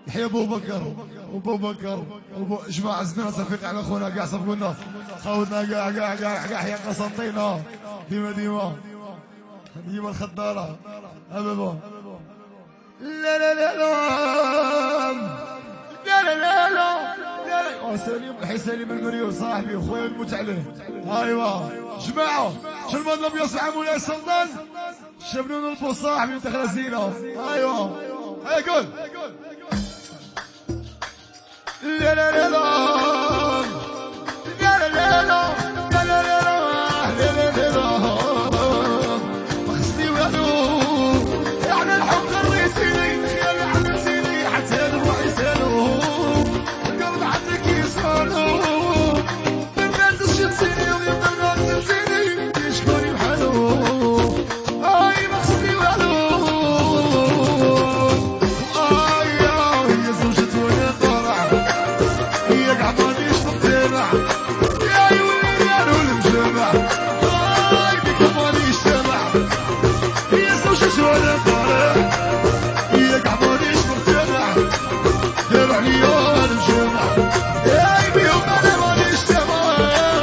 تحية ابو بكر ابو بكر جماعة زدنا صفيق على اخونا كاع صفقونا خوتنا كاع حيا قسنطينة ديما الخضارة ابابا لا لا لا لا لا لا لا سليم الحي سليم المريو صاحبي خويا نموت عليه. ايوا جماعة شربان الابيض مع مولاي السلطان شبنون البو صاحبي دخل زينة. ايوا هيا قول لا لا لا لا لا لا لا لا لا لا لا لا ما خصني والو يعني الحب غريتيني خيالي عملتيني حتى الروح يسالو القلب عندك يسالو من بعد شفتيني ومن بعد نزلتيني شكوني بحالو اي ما خصني والو اي يا زوجة وانا طالع هي قاع مانيش مقتنع يا عيوني يا نور المجتمع اي بك مانيش سامع هي زوجة وانا طالع هي قاع مانيش مقتنع داروا عليا المجتمع اي بيهم انا مانيش سامع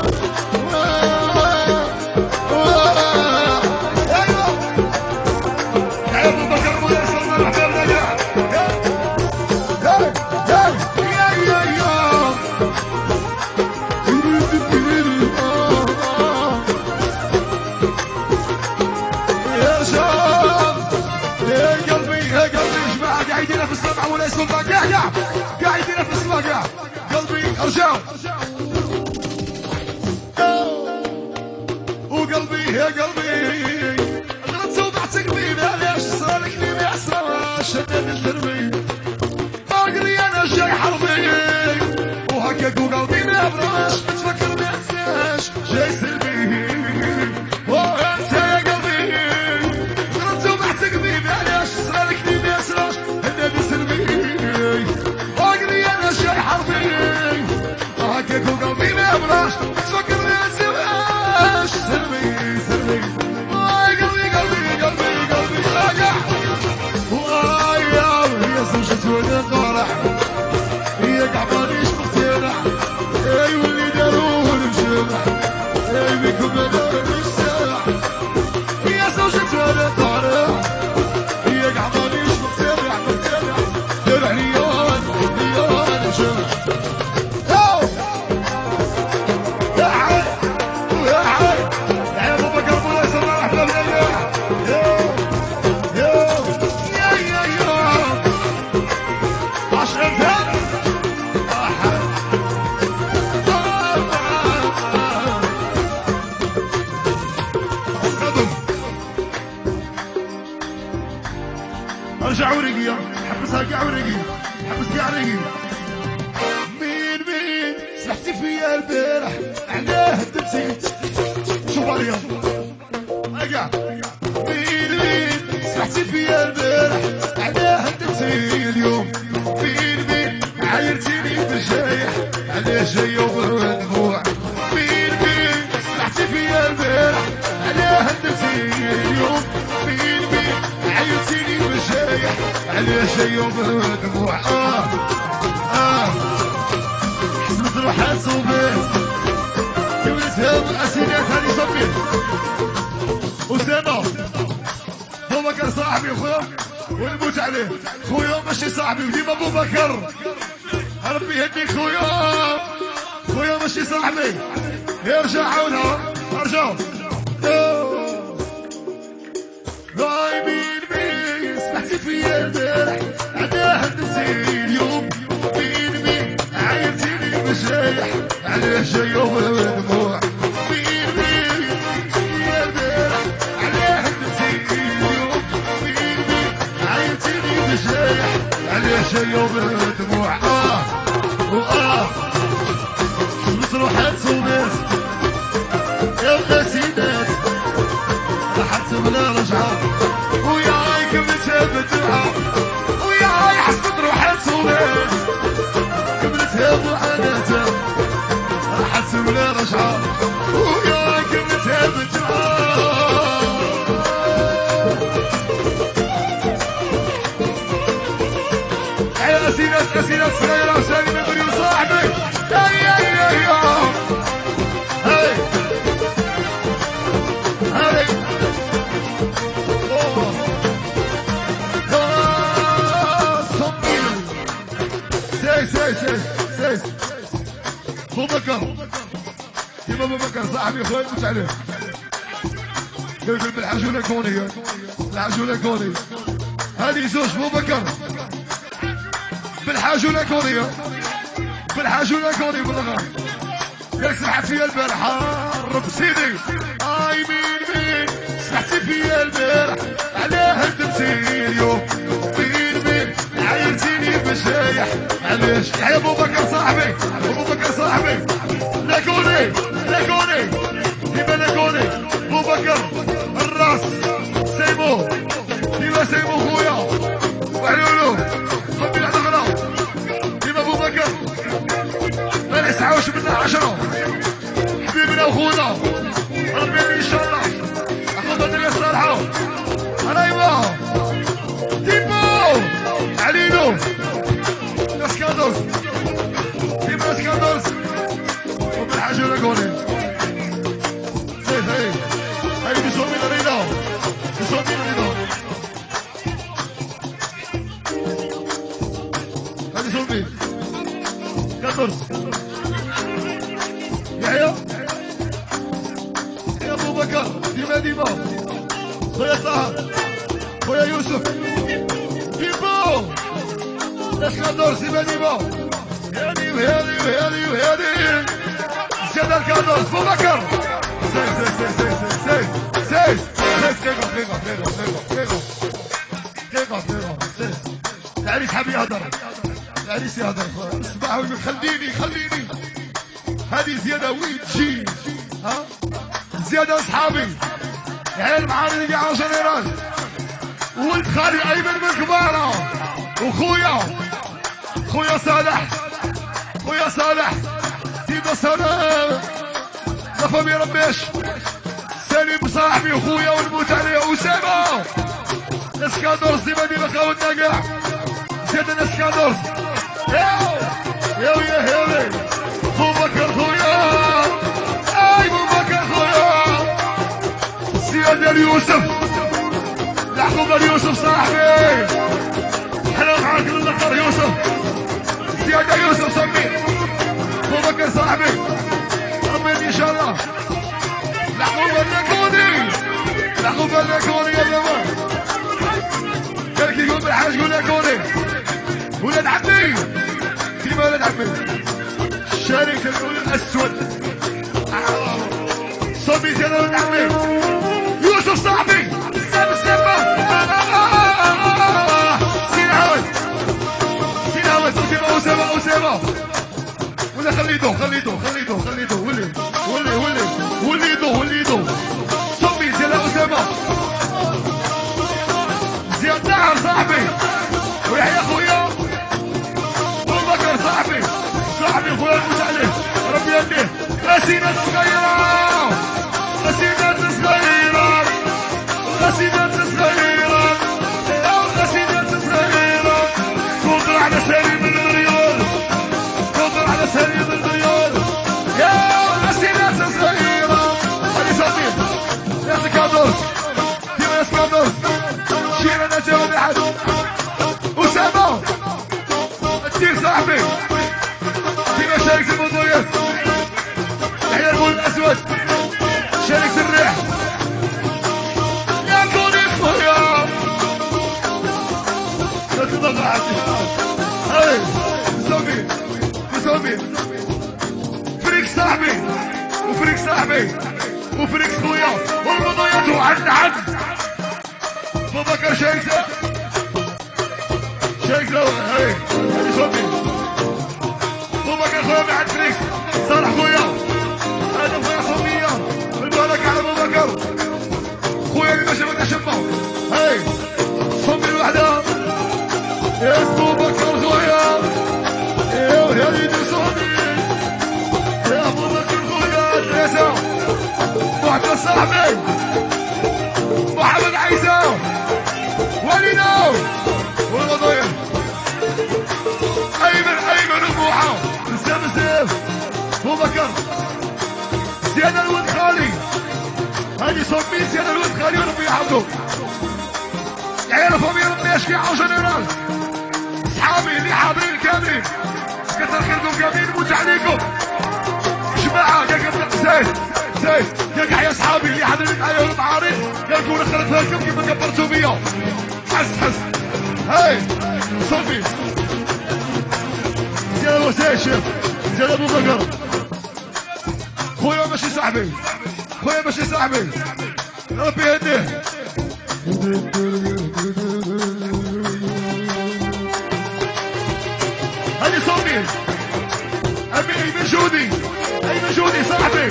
ايوا يا ابو بكر مولاي سلطان حبابنا كاع قاعدين في السمع ولا يسمع كاع قاعدين في السمع كاع قلبي ارجع وقلبي يا قلبي غلط صوبعتك بينا علاش صارك لي ما يحصلش شدد الدربي باقري انا جاي حربي وهكاك وقلبي ما براش تفكر ما انساش جاي سلبي وانت يا قلبي غلط صوبعتك بينا علاش صارك لي ما يحصلش هكاك وقلبي ما بلاش تفكر ما نسيبهاش سلبي قلبي راجع وغاية هي زوجة وانا طالع هي قاع مانيش مقتنع اي واللي داروه المجتمع اي بيكم انا مانيش سامع هي زوجة وانا طالع هي قاع مانيش مقتنع دار عليا المجتمع ارجع ورقي حبسها كاع ورقي حبس كاع رقي مين سمحتي فيا البارح علاه هدمتي شوف عليا ارجع مين سمحتي فيا البارح علاه هدمتي اليوم مين عايرتيني بالجايح علاه جاي وبالدموع مين سمحتي فيا البارح علاه هدمتي اليوم مين عايرتيني بالجايح علاه جاي وبالدموع حسبت روحها صوبين كملتها بالاسينات هاني صبيت أسامة أبو بكر صاحبي خويا ونموت عليه خويا ماشي صاحبي وديما أبو بكر ربي يهديك خويا ماشي صاحبي ارجع عاودها ارجع راي مين سمحتي فيا البارح علاه هدمتي اليوم مين عايرتيني بالجايح علاه جاي وبالدموع مين فيا البارح علاه هدمتي اليوم مين عايرتيني بالجايح علاه جاي وبالدموع حسبت روحها تصوبات يا الغسيلات راحت بلا رجعة وياي كملتها بالدمعة وياي حسبت روحها تصوبات كملتها بوحداتها راحت بلا رجعة وياي كملتها بالدمعة اسئله صغيره وسالم البري وصاحبي سيس ابو بكر كيما ابو بكر صاحبي خويا مش عليه قلت بالحجوله كونيه الحجوله كونيه هذه زوج ابو بكر بالحجوله كونيه بالحجوله كونيه بالغار ياك سمحت فيا البارحه رب سيدي مين سمحتي فيا البارح علاه هدمتي يوم مين عايرتيني بشايح معليش يا ابو بكر صاحبي ابو بكر صاحبي لاكوني ديما لاكوني ابو بكر الراس سيمو ديما سيمو خويا وعلولو صبي لحظه غلا ديما ابو بكر ما نسعاوش منا 10 حبيبنا وخونا ربي ان شاء الله اخذ الدنيا الصالحه رايما ديما علينو اسكادوس ديما اسكادوس وبالحاجه لاكوني هاي بيسومي الرياضه بيسومي الرياضه هاي بيسومي 14 يحيى يا ابو بكر ديما خويا طه خويا يوسف ديما اسكادوس ديما هادي زياد الكادوس ابو بكر سيس العريس حاب يهدر العريس يهدر اسمعوا خليني هذه زيادة وين تجي ها زيادة اصحابي عيل معاني اللي قاعد جنرال ولد خالي ايمن من كبارة وخويا صالح ديما سلام نفهم يا ربيش سالم صاحبي وخويا ونموت عليه اسامه اسكادورس ديما خاوتنا كاع زيد الاسكادورس يا ابو بكر خويا ابو بكر خويا زياد اليوسف يعقوب اليوسف صاحبي حنا معاك الاخر يوسف زياد يوسف صمي ابو بكر صاحبي ان شاء الله لحقوا باللاكوني يا زلمه كان يقول بالحاج قول لاكوني ولاد عمي كيما ولاد عمي شارك الأول الاسود صبي ديال ولاد عمي يوسف صاحبي سلام سين عاود اسامه ولا خليتو وليدو صبي ديال اسامه زياد نعم صاحبي ويحيى خويا ابو بكر صاحبي خويا نموت عليه ربي يهديه غسيلات صغيره كونتر على سالم الريال يا غسيلات صغيره هذه صافي يا سكادوس ديما سكادوس شير انا جاوب احد اسامه الدير صاحبي ديما شارك في الموضوعات يحيى البول الاسود شارك في الريح يا كوني خويا لا تضغط عندي هاي صافي فريق صاحبي وفريق خويا والموضوعات عن ابو بكر شارك هاي صافي ابو بكر خويا مع الفريق صالح خويا هذا خويا صومية البركة على ابو بكر خويا اللي ماشي متشبه هاي صومي الوحدة يا ابو بكر خويا يا وليدي صومي يا ابو بكر خويا الناسة محمد صاحبي محمد عيسى وليدو والوضيع بكر زيادة الولد خالي هادي صومي زيادة الولد خالي وربي يحفظه عيال فاميليا ربي يشفيها وجنرال صحابي اللي حاضرين كاملين كتر خيركم كاملين نموت عليكم جماعة كاك زايد كاك يا صحابي اللي حاضرين معايا والمعارض كاك ونخرتها لكم كيما كبرتوا بيا حس هاي صوفي زيادة وسائل شيخ زيادة ابو بكر خويا ماشي صاحبي خويا ماشي صاحبي ربي يهديه هاني صومي ايمن جودي ايمن جودي صاحبي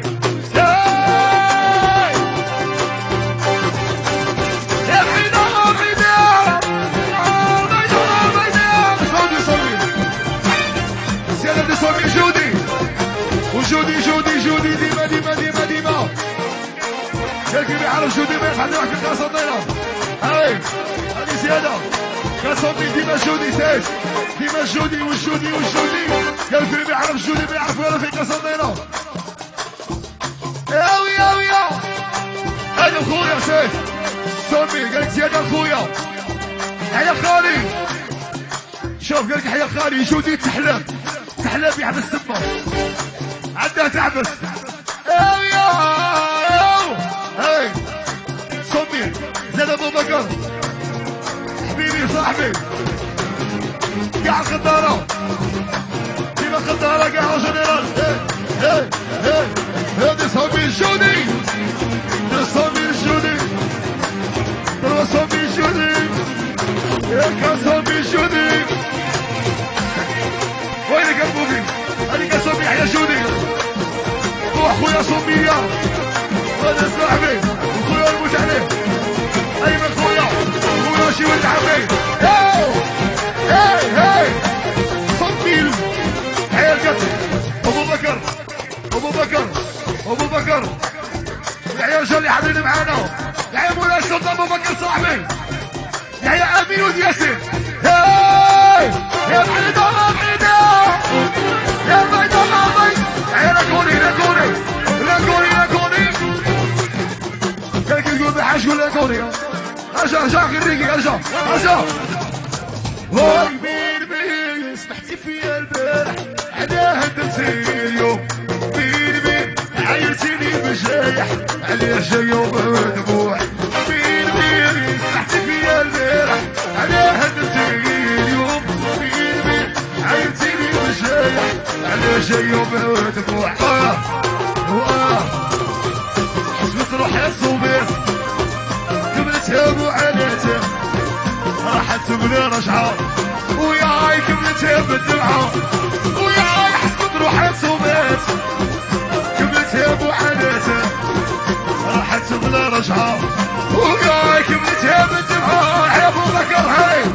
جودي ديما كان يعرف جودي ما يفعل واحد في كاساطينا هاي هذه زياده كاساطي ديما جودي ساج ديما جودي والجودي كان ما يعرف جودي ما يعرف ولا في كاساطينا يا هذا خويا ساج صومي قال لك زياده خويا حيا خالي شوف قال لك حيا خالي جودي تحلم يحبس السما عندها تعبس هاي صومي زاد ابو بكر حبيبي صاحبي قاع الخضاره ديما خضاره قاع جنرال هادي صومي الجودي صومي الجودي صومي الجودي يا صومي الجودي وينك يا بوبي هذيك صومي يا جودي خويا صومية هذا صاحبي خويا الموت عليه ايمن خويا شي ولد عمي هاي صوميل عيال قتل ابو بكر العيال جا اللي حاضرين معانا العيال مولاي السلطان ابو بكر صاحبي العيال امين ولد ياسين هاي يا بعيدة يا بعيدة عيال لاكوني كان يقول بحاج ولا كوني ارجع خريجي ارجع واي بين سمحتي فيا البارح على هدمتي اليوم بين عيرتيني بجايح على جاي وبدموع بين سمحتي فيا البارح على هدمتي اليوم بين عيرتيني بجايح على جاي وبدموع حسبت روحي الصوبيت كملتها بوعاناتها راحت بلا رجعة وياي كملتها بالدمعة وياي حسبت روحي الصوبيت كملتها بوعاناتها راحت بلا رجعة وياي كملتها بالدمعة يا ابو بكر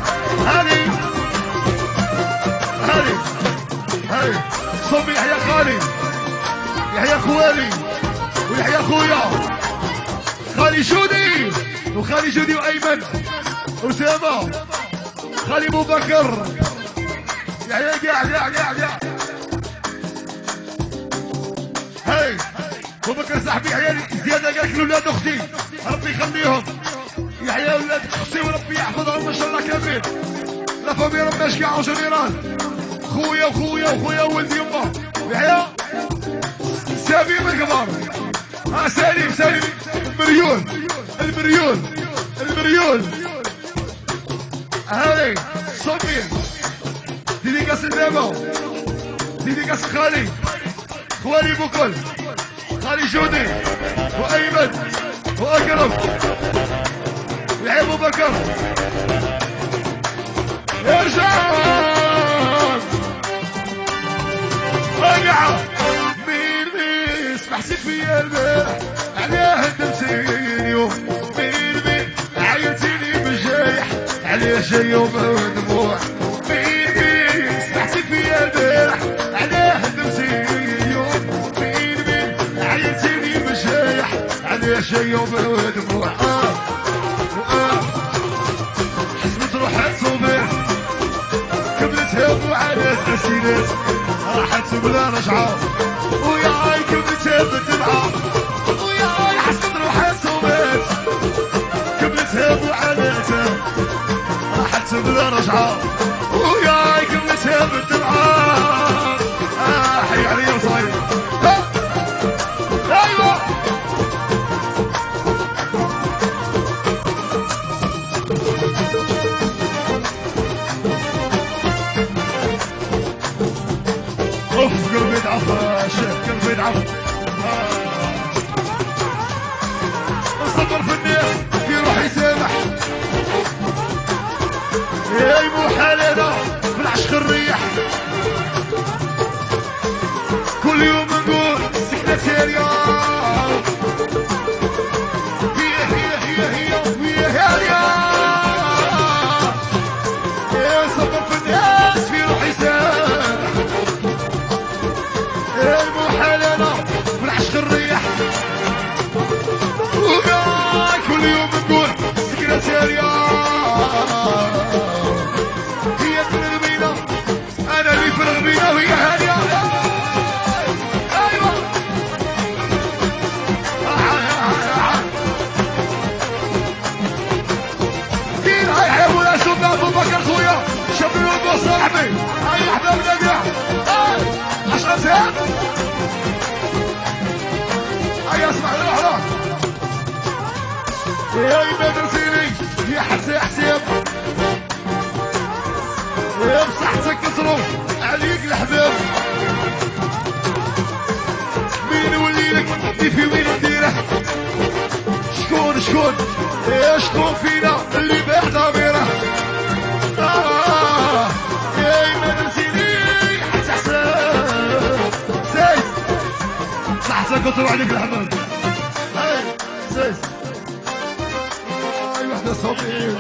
هاي صومي يحيى خالي يحيى خوالي ويحيى خويا خالي جودي وايمن اسامه خالي ابو بكر يحيى قاع هاي ابو بكر صاحبي عيالي زياده قال لك ولاد اختي ربي يخليهم يحيى ولاد اختي وربي يحفظهم ما شاء الله كاملين لا فامي ربي يشكي جنرال خويا ولد يما يحيى سامي من الكبار سالم المريول هاي صومي ديديكاس البابا ديديكاس خوالي بوكل خالي جودي وايمن واكرم يا ابو بكر ارجع ارجع مين اسمح فيا البارح على هدمتي اليوم مين عيرتيني بجايح على جاي ودموع مين اسمح فيا البارح على هدمتي اليوم مين عيرتيني بجايح على جاي ودموع حسبت روحي الصوبيت كملتها وعلى السلسلات راحت بلا رجعة وياي كبلتها بالدمعة وياي حسيت روحي صومت كبلتها وعانيتها راحت بلا رجعة وياي كبلتها بالدمعة حي عليا وصاير ايوه اوف قلبي ضعف شيخ قلبي ضعف الصبر في الناس يروح يسامح يا مو حالنا في العشق الريح كل يوم نقول سكرتيريا هي يا صبر في الناس في روح يسامح المحالنا في العشق الريح كل يوم نقول سكرتيريا هي في الغبينة انا اللي في الغبينة وهي هادية ايوه كين هاي حيبو يا شباب ابو بكر خويا شباب صاحبي هاي احبابنا كاع عشرة ساعات هيا اسمع روح يا بدر سيري يا حساب يا بصحتك كسروا عليك الحباب مين وليلك في وين نديره شكون يا شكون فينا اللي باع ضميره يا بدر سيري حساب سيس صحتك كسروا عليك الحباب سيس واحدة صومي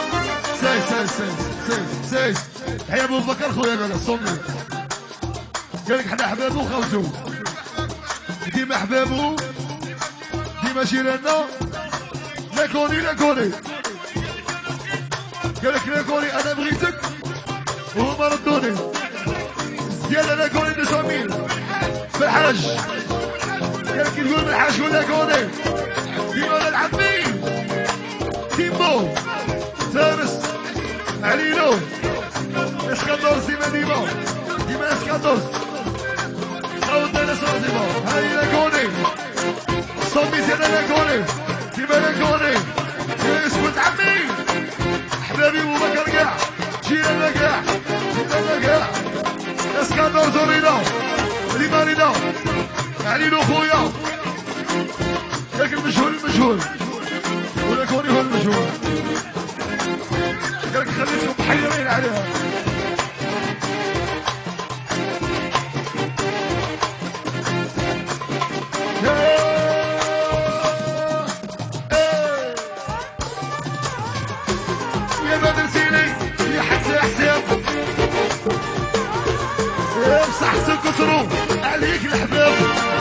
سيس حيا ابو بكر خويا قال صومي قالك حنا احبابو وخوتو ديما احبابو ديما جيراننا لاكوني قالك لاكوني انا بغيتك وهما ردوني زيادة لاكوني 200000 في الحاج قالك تقول بالحاج ولا كوني ديما العمي تيمو فارس عليلو اسكندر ديما ديما اسكندر صوت انا صوت ديما هاي لاكوني صوتي انا لاكوني ديما لاكوني اسكت عمي احبابي ابو بكر كاع جينا كاع اسكندر زورينا ريمارينا عليلو خويا ياك المجهول ولكوني هو المجهول قالك خليتكم محيرين عليها يا بدر سيلي يا حساب يا بصحتك كثروا عليك الحباب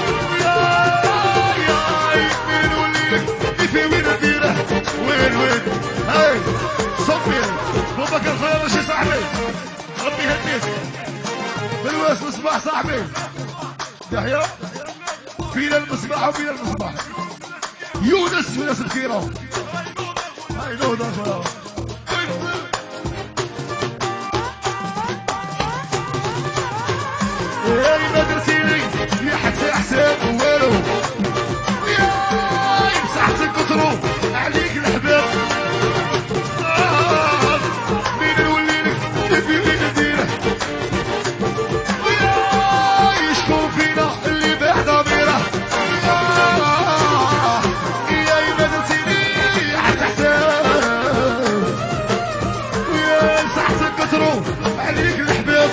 مين وليك في وين نديره وين هاي صفي ابو بكر خويا ماشي صاحبي ربي يهديك بالواس مصباح صاحبي يحيى فينا المصباح وفينا المصباح يونس وناس بكيره هاي نوضه يا بدر سيري يا حساب والو يا بصحتك كثروا عليك الحباب مين نوليلك في وين نديره ويا شكون فينا اللي باع ضميره يا بدر سيري يا حساب ويا بصحتك كثروا عليك الحباب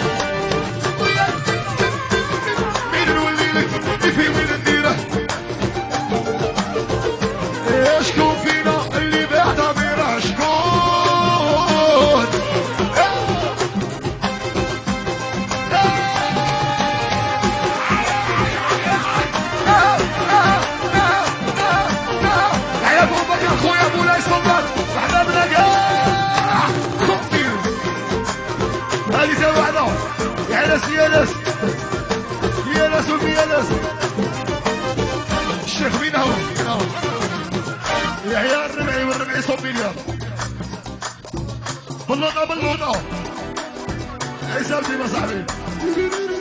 في وين نديره شكون فينا اللي باع ضميره شكون يا ابو بكر خويا مولاي سلطان احبابنا كاع هذه تا وحده يا ناس شوفي يا ناس الشيخ مين هو؟ يحيى الربعي والربعي صوبي اليوم باللوطة باللوطة عيسى بن صاحبي